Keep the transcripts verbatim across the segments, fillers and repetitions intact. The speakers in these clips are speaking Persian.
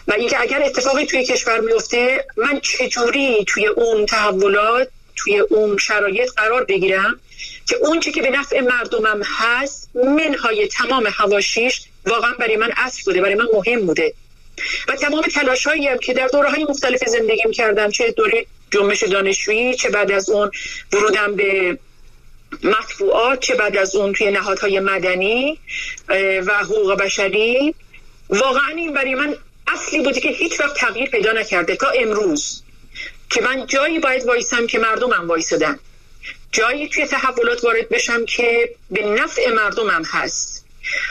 و اینکه اگر اتفاقی توی کشور میفته من چجوری توی اون تحولات، توی اون شرایط قرار بگیرم که اون چی که به نفع مردمم هست منهای تمام حواشیش واقعا برای من اصل بوده، برای من مهم بوده. و تمام تلاش‌هایی هم که در دوره‌های مختلف زندگیم کردم، چه دوره جنبش دانشجویی، چه بعد از اون ورودم به مطبوعات، چه بعد از اون توی نهادهای مدنی و حقوق بشری، واقعا این برای من اصلی بوده که هیچ وقت تغییر پیدا نکرده تا امروز، که من جایی باید وایسم که مردمم وایسادن، جایی توی تحولات وارد بشم که به نفع مردمم هست.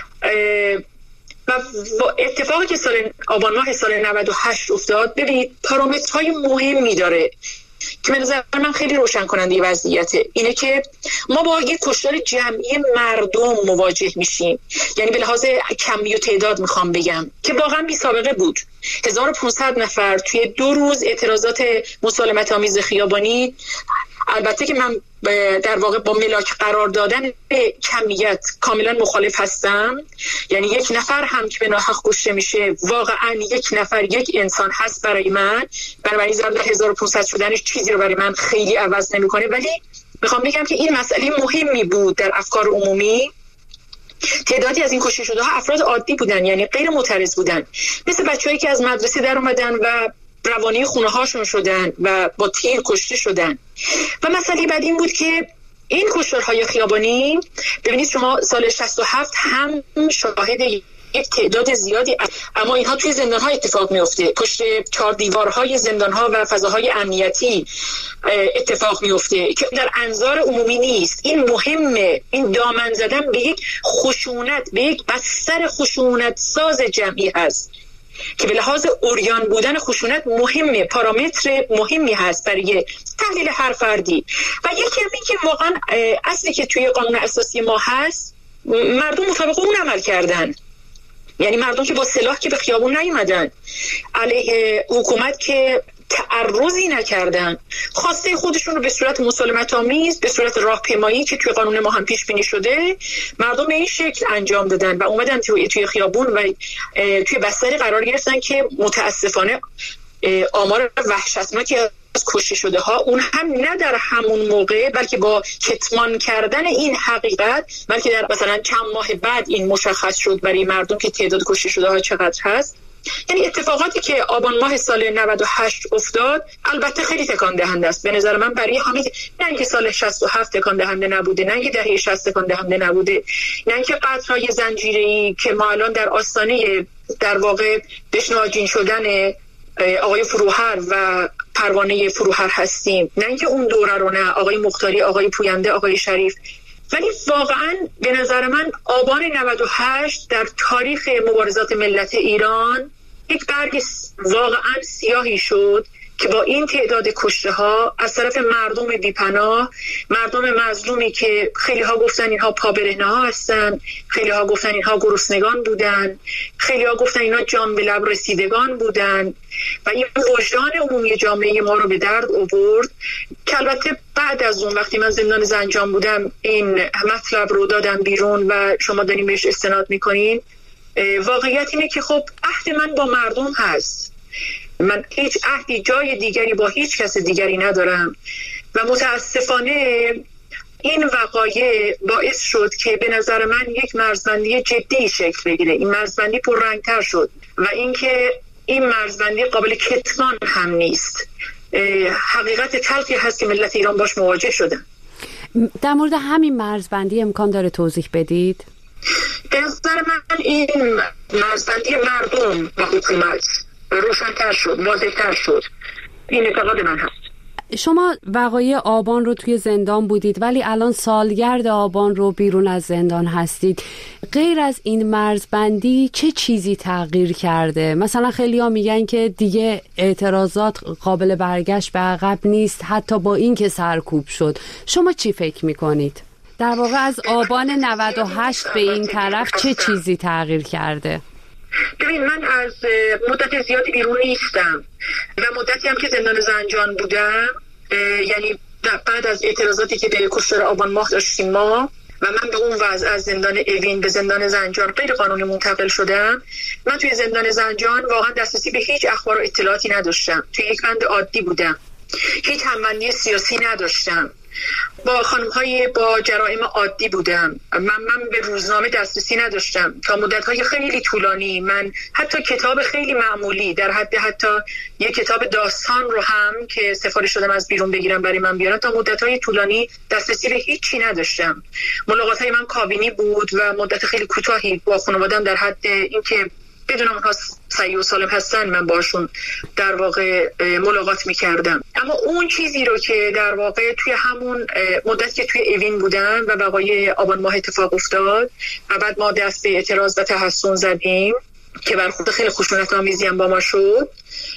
و اتفاقی که سال آبان ماه سال نود و هشت افتاد، ببینید پارامترهای مهمی داره که به نظر من خیلی روشن کننده وضعیته. اینه که ما با یک کشتار جمعی مردم مواجه میشیم، یعنی به لحاظ کمی و تعداد میخوام بگم که واقعا بی سابقه بود. هزار و پانصد نفر توی دو روز اعتراضات مسالمت آمیز خیابانی. البته که من در واقع با ملاک قرار دادن به کمیت کاملا مخالف هستم، یعنی یک نفر هم که به ناحق کشته میشه، واقعا یک نفر یک انسان هست برای من، برای ضرب هزار و پانصد شدنش چیزی رو برای من خیلی عوض نمیکنه. ولی میخوام بگم که این مسئله مهمی بود در افکار عمومی. تعدادی از این کشته شده ها افراد عادی بودن، یعنی غیر معترض بودن، مثل بچه‌هایی که از مدرسه در اومدن و روانی خونه هاشون شدن و با تیر کشته شدن. و مسئله بعد این بود که این کشتارهای خیابانی، ببینید شما سال شصت و هفت هم شاهد یک تعداد زیادی، اما اینها توی زندان‌ها اتفاق میفته، پشت چهار دیوارهای زندان‌ها و فضاهای امنیتی اتفاق میفته که در انظار عمومی نیست. این مهمه، این دامن زدن به یک خشونت، به یک بستر خشونت ساز جمعی هست که به لحاظ اوریان بودن خشونت مهمه، پارامتر مهمی هست برای تحلیل هر فردی. و یکی هم این که واقعا اصلی که توی قانون اساسی ما هست، مردم مطابق اون عمل کردن، یعنی مردم که با سلاح که به خیابون نیومدن، علیه حکومت که تعرضی نکردن، خواسته خودشون رو به صورت مسالمت آمیز، به صورت راهپیمایی که توی قانون ما هم پیش بینی شده، مردم به این شکل انجام دادن و اومدن توی توی خیابون و توی بستری قرار گرفتن که متاسفانه آمار وحشتناکی از کشته شده ها، اون هم نه در همون موقع، بلکه با کتمان کردن این حقیقت، بلکه در مثلا چند ماه بعد این مشخص شد برای مردم که تعداد کشته شده ها چقدر هست. یعنی اتفاقاتی که آبان ماه سال نود و هشت افتاد البته خیلی تکان دهنده است به نظر من برای همه، نه اینکه سال شصت و هفت تکان دهنده نبوده، نه اینکه دهه شصت تکان دهنده نبوده، نه اینکه قطعهای زنجیره‌ای که ما الان در آستانه در واقع بشناجین شدن آقای فروهر و پروانه فروهر هستیم، نه اینکه اون دوره رو، نه آقای مختاری، آقای پوینده، آقای شریف. ولی واقعا به نظر من آبان نود و هشت در تاریخ مبارزات ملت ایران یک برگ واقعا سیاهی شد که با این تعداد کشته ها از طرف مردم بیپناه، مردم مظلومی که خیلی ها گفتن اینها پابرهنه ها هستن، خیلی ها گفتن اینها گرسنگان بودن، خیلی ها گفتن اینها جان به لب رسیدگان بودن و این وجدان عمومی جامعه ما رو به درد آورد که البته بعد از اون وقتی من زندان زنجان بودم این مطلب رو دادم بیرون و شما دارین بهش استناد میکنین. واقعیت اینه که خب عهد من با مردم هست، من هیچ عهدی جای دیگری با هیچ کس دیگری ندارم و متاسفانه این وقایع باعث شد که به نظر من یک مرزبندی جدی شکل بگیره. این مرزبندی پررنگتر شد و اینکه این مرزبندی قابل کتمان هم نیست، حقیقت تلخی هست که ملت ایران باش مواجه شدن. در مورد همین مرزبندی امکان داره توضیح بدید؟ به نظر من این مرزبندی مردم و حکومت روشن‌تر شد، واضح‌تر شد. این اعتقاد من هست. شما وقایع آبان رو توی زندان بودید ولی الان سالگرد آبان رو بیرون از زندان هستید. غیر از این مرزبندی چه چیزی تغییر کرده؟ مثلا خیلی ها میگن که دیگه اعتراضات قابل برگشت به عقب نیست، حتی با این که سرکوب شد. شما چی فکر میکنید؟ در واقع از آبان نود و هشت به این طرف چه چیزی تغییر کرده؟ ببین من از مدت زیادی بیرون نیستم و مدتی هم که زندان زنجان بودم، یعنی بعد از اعتراضاتی که به کشتار آبان ماه داشتیم ما، و من به اون وضع از زندان اوین به زندان زنجان غیر قانونی منتقل شدم، من توی زندان زنجان واقعا دسترسی به هیچ اخبار و اطلاعاتی نداشتم. توی یک بند عادی بودم، هیچ همبندی سیاسی نداشتم، با خانم‌های با جرائم عادی بودم. من من به روزنامه دسترسی نداشتم تا مدت‌های خیلی طولانی. من حتی کتاب خیلی معمولی در حد حتی یک کتاب داستان رو هم که سفارش شدم از بیرون بگیرم برای من بیارن، تا مدت‌های طولانی دسترسی به هیچی نداشتم. ملاقات‌های من کابینی بود و مدت خیلی کوتاهی با خانواده‌ام در حد اینکه بدونم اونها صحیح و سالم هستن من باشون در واقع ملاقات میکردم. اما اون چیزی رو که در واقع توی همون مدت که توی اوین بودم و وقایع آبان ماه اتفاق افتاد و بعد ما دست به اعتراض و تحصن زدیم که برخورد خیلی خشونت آمیزی هم با ما شد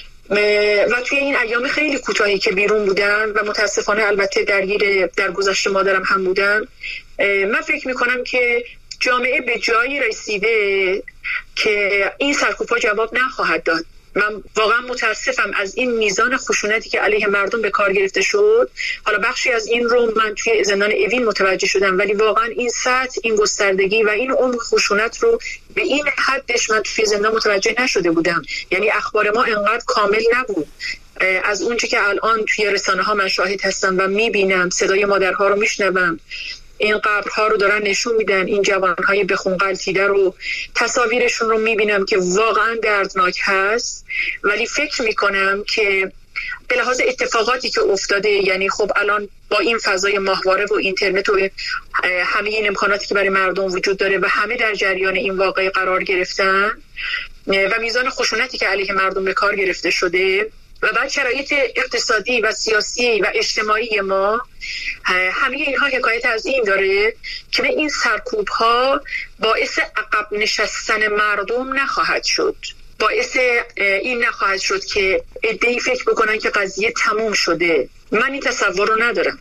و توی این ایام خیلی کوتاهی که بیرون بودم و متاسفانه البته درگیر در گذشته مادرم هم بودم، من فکر میکنم که جامعه به جایی رسیده که این سرکوب‌ها جواب نخواهد داد. من واقعا متاسفم از این میزان خشونتی که علیه مردم به کار گرفته شد. حالا بخشی از این رو من توی زندان اوین متوجه شدم، ولی واقعا این سطح، این گستردگی و این عمق خشونت رو به این حدش من توی زندان متوجه نشده بودم. یعنی اخبار ما انقدر کامل نبود. از اونچه که الان توی رسانه ها من شاهد هستم و میبینم، صدای مادرها رو میشنوم، این قبرها رو دارن نشون میدن، این جوانهای به خون غلتیده رو، تصاویرشون رو میبینم که واقعا دردناک هست. ولی فکر میکنم که به لحاظ اتفاقاتی که افتاده، یعنی خب الان با این فضای ماهواره و اینترنت و همه این امکاناتی که برای مردم وجود داره و همه در جریان این واقعه قرار گرفتن و میزان خشونتی که علیه مردم به کار گرفته شده و بعد شرایط اقتصادی و سیاسی و اجتماعی ما، همه اینها حکایت از این داره که این سرکوب ها باعث عقب نشستن مردم نخواهد شد، باعث این نخواهد شد که عده‌ای فکر بکنن که قضیه تموم شده. من این تصور رو ندارم.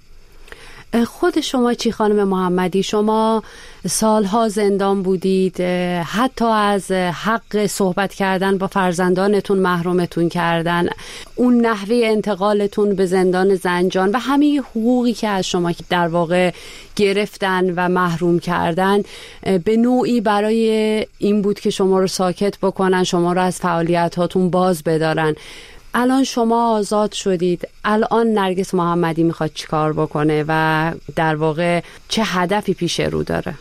خود شما چی خانم محمدی؟ شما سالها زندان بودید، حتی از حق صحبت کردن با فرزندانتون محرومتون کردن، اون نحوه انتقالتون به زندان زنجان و همه حقوقی که از شما در واقع گرفتن و محروم کردن به نوعی برای این بود که شما رو ساکت بکنن، شما رو از فعالیتاتون باز بدارن. الان شما آزاد شدید، الان نرگس محمدی میخواد چیکار بکنه و در واقع چه هدفی پیش رو داره؟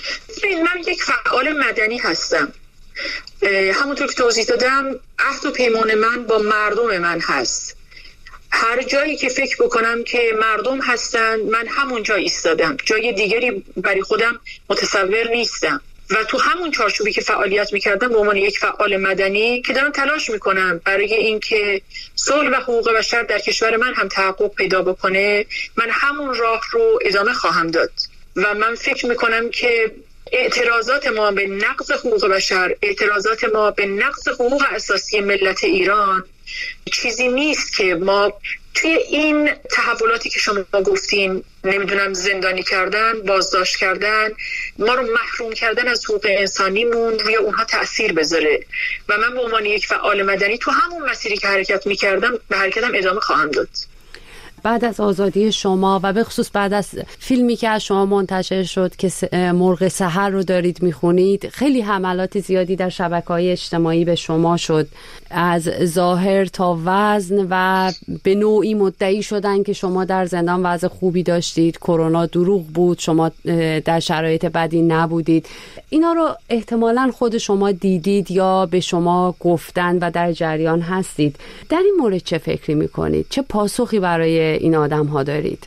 من یک فعال مدنی هستم. همونطور که توضیح دادم، عهد و پیمان من با مردم من هست. هر جایی که فکر بکنم که مردم هستن، من همون جا ایستادم. جای دیگری برای خودم متصور نیستم و تو همون چارچوبی که فعالیت میکردم به عنوان یک فعال مدنی که دارم تلاش میکنم برای اینکه صلح و حقوق بشر در کشور من هم تحقق پیدا بکنه، من همون راه رو ادامه خواهم داد. و من فکر میکنم که اعتراضات ما به نقض حقوق بشر، اعتراضات ما به نقض حقوق اساسی ملت ایران چیزی نیست که ما توی این تحولاتی که شما گفتین، نمیدونم زندانی کردن، بازداشت کردن، ما رو محروم کردن از حقوق انسانیمون روی اونها تأثیر بذاره. و من به عنوان یک فعال مدنی تو همون مسیری که حرکت میکردم به حرکتم ادامه خواهم داد. بعد از آزادی شما و به خصوص بعد از فیلمی که از شما منتشر شد که مرغ سحر رو دارید میخونید، خیلی حملات زیادی در شبکه‌های اجتماعی به شما شد، از ظاهر تا وزن، و به نوعی مدعی شدن که شما در زندان وضع خوبی داشتید، کرونا دروغ بود، شما در شرایط بدی نبودید. اینا رو احتمالاً خود شما دیدید یا به شما گفتن و در جریان هستید. در این مورد چه فکری میکنید؟ چه پاسخی برای این آدم ها دارید؟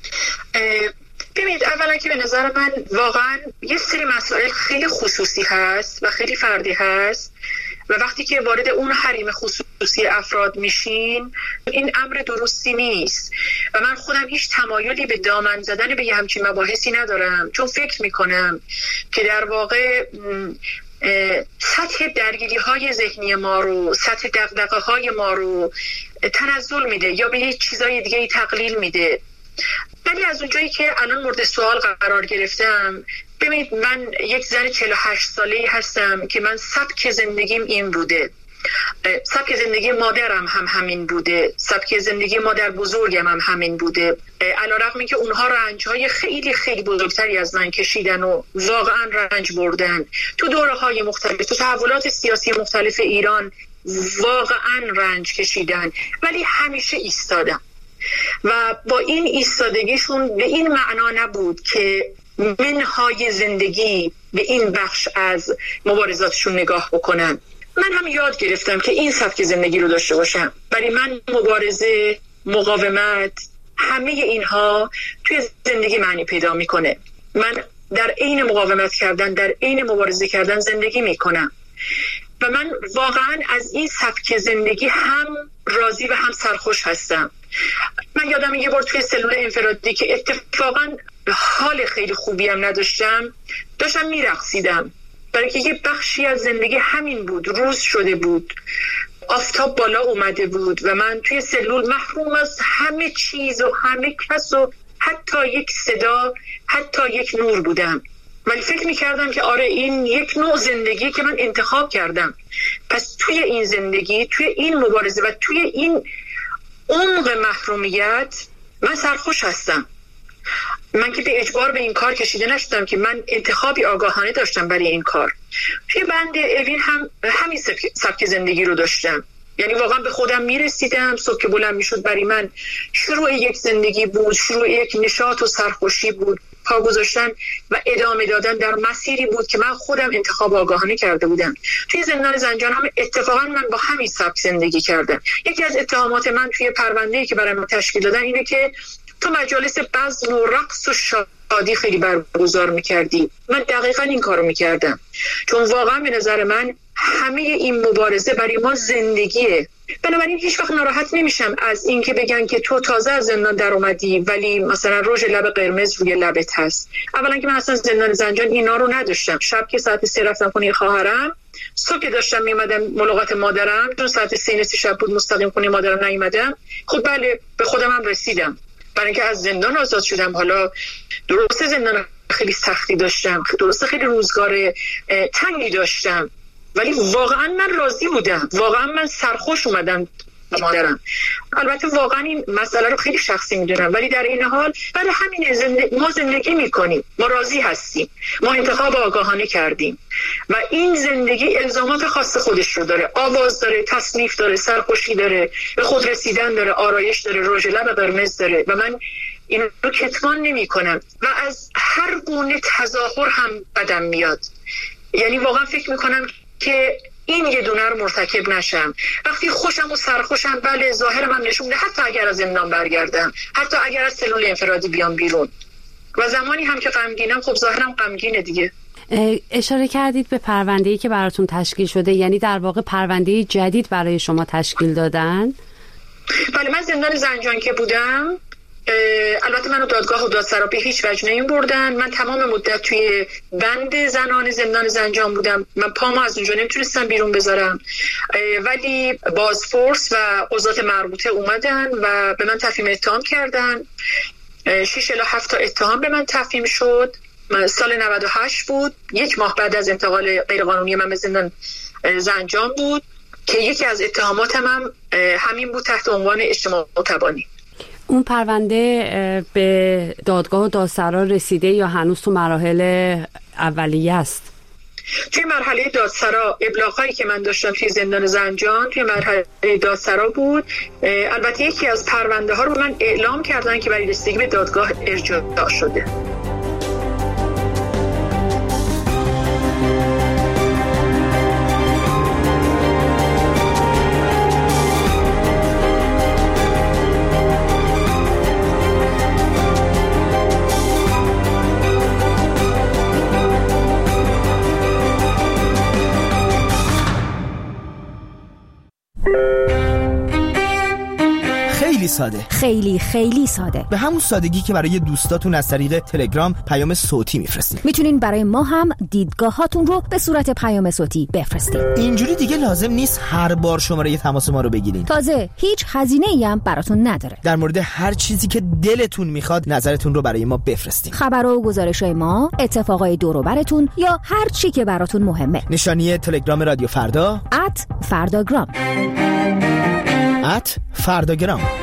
ببینید، اولا که به نظر من واقعا یه سری مسائل خیلی خصوصی هست و خیلی فردی هست و وقتی که وارد اون حریم خصوصی افراد میشین، این امر درستی نیست و من خودم هیچ تمایلی به دامن زدن به یه همچین مباحثی ندارم، چون فکر میکنم که در واقع سطح درگیری های ذهنی ما رو، سطح دغدغه های ما رو تنزل میده یا به یه چیزای دیگه تقلیل میده. ولی از اونجایی که الان مورد سوال قرار گرفتم، ببینید من یک زن چهل و هشت ساله‌ای هستم که من سبک زندگیم این بوده. سبک زندگی مادرم هم همین بوده، سبک زندگی مادر بزرگم هم همین بوده. علیرغم اینکه اونها رنج‌های خیلی خیلی بزرگتری از من کشیدن و واقعا رنج بردن تو دوره‌های مختلف، تو تحولات سیاسی مختلف ایران واقعا رنج کشیدن، ولی همیشه ایستادم و با این ایستادگیشون به این معنا نبود که منهای زندگی به این بخش از مبارزاتشون نگاه بکنن. من هم یاد گرفتم که این سبک زندگی رو داشته باشم. برای من مبارزه، مقاومت، همه اینها توی زندگی معنی پیدا میکنه. من در عین مقاومت کردن، در عین مبارزه کردن زندگی میکنم و من واقعا از این سبک زندگی هم راضی و هم سرخوش هستم. من یادم یه بار توی سلول انفرادی که اتفاقا حال خیلی خوبی هم نداشتم، داشتم میرقصیدم، برای که یه بخشی از زندگی همین بود، روز شده بود، آفتاب بالا اومده بود و من توی سلول محروم از همه چیز و همه کس و حتی یک صدا، حتی یک نور بودم. ولی فکر میکردم که آره این یک نوع زندگی که من انتخاب کردم، پس توی این زندگی، توی این مبارزه و توی این عمق محرومیت من سرخوش هستم. من که به اجبار به این کار کشیده نشدم، که من انتخابی آگاهانه داشتم برای این کار. توی بند اوین هم همین سبک زندگی رو داشتم، یعنی واقعا به خودم میرسیدم، صبح که بلند میشد برای من شروع یک زندگی بود، شروع یک نشاط و سرخوشی بود، پا گذاشتن و ادامه دادن در مسیری بود که من خودم انتخاب آگاهانه کرده بودم. توی زندان زنجان هم اتفاقا من با همین سبک زندگی کردم. یکی از اتهامات من توی پرونده‌ای که برای من تشکیل دادن اینه که تو مجالس بزم و رقص و شادی خیلی برگزار میکردی. من دقیقا این کارو میکردم، چون واقعا به نظر من همه این مبارزه برای ما زندگیه. بنابراین هیچ وقت ناراحت نمیشم از این که بگن که تو تازه از زندان در اومدی ولی مثلا رژ لب قرمز روی لبت هست. اولا که من اصلا زندان زنجان اینا رو نداشتم. شب که ساعت سه رفتم خونه خواهرم، صبح که داشتم میمدم ملاقات مادرم، چون ساعت سه نصف شب بود مستقیم خونه مادرم نیومدم. خب بله به خودم هم رسیدم، برای اینکه از زندان آزاد شدم. حالا درسته زندان خیلی سختی داشتم، درسته خیلی روزگار تنگی داشتم، ولی واقعا من راضی بودم، واقعا من سرخوش اومدم مادرم. البته واقعا این مسئله رو خیلی شخصی میدونم، ولی در این حال برای همین زندگی ما زندگی میکنیم، ما راضی هستیم، ما انتخاب آگاهانه کردیم و این زندگی الزامات خاص خودش رو داره، آواز داره، تصنیف داره، سرخوشی داره، به خود رسیدن داره، آرایش داره، رژ لب قرمز داره و من این رو کتمان نمی کنم و از هر گونه تظاهر هم بدم میاد. یعنی واقعا فکر میکنم که این یه دونه رو مرتکب نشم. وقتی خوشم و سرخوشم، بله ظاهرم هم نشون میده، حتی اگر از زندان برگردم، حتی اگر از سلول انفرادی بیام بیرون و زمانی هم که غمگینم، خب ظاهرم غمگینه دیگه. اشاره کردید به پرونده‌ای که براتون تشکیل شده، یعنی در واقع پرونده جدید برای شما تشکیل دادن؟ بله، من زندان زنجان که بودم، البته منو دادگاه و دادسرا به هیچ وجه نمی بردن. من تمام مدت توی بند زنان زندان زنجان بودم، من پامو از اونجا نمیتونستم بیرون بذارم، ولی بازپرس و عضوات مربوطه اومدن و به من تفهیم اتهام کردن. شش الی هفت تا اتهام به من تفهیم شد. سال نود و هشت بود، یک ماه بعد از انتقال غیرقانونی من به زندان زنجان بود که یکی از اتهاماتم هم همین بود، تحت عنوان اجتماع تبانی. اون پرونده به دادگاه و دادسرا رسیده یا هنوز تو مراحل اولیه است؟ توی مرحله دادسرا ابلاغایی که من داشتم توی زندان زنجان توی مرحله دادسرا بود. البته یکی از پرونده ها رو من اعلام کردن که برای رسیدگی به دادگاه ارجاع شده. خیلی ساده، خیلی خیلی ساده، به همون سادگی که برای دوستاتون از طریق تلگرام پیام صوتی میفرستین. میتونین برای ما هم دیدگاهاتون رو به صورت پیام صوتی بفرستین. اینجوری دیگه لازم نیست هر بار شماره تماس ما رو بگیرین. تازه هیچ هزینه‌ای هم براتون نداره. در مورد هر چیزی که دلتون میخواد نظرتون رو برای ما بفرستین. خبر و گزارش‌های ما، اتفاقای دور و برتون یا هر چی که براتون مهمه. نشانی تلگرام رادیو فردا ات فرداگرام ات فرداگرام